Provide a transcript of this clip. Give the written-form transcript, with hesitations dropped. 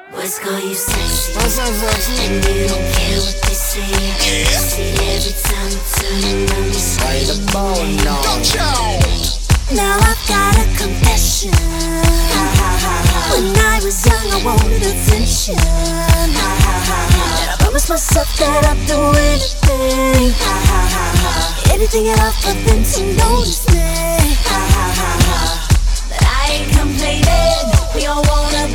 Boys call you sexy, and you don't care what they say. See, every time you turn around, you say the bone Now I've got a confession. When I was young, I wanted attention. And I promised myself that I'd do anything, anything at all for them to notice me. But I ain't complaining. We all wanna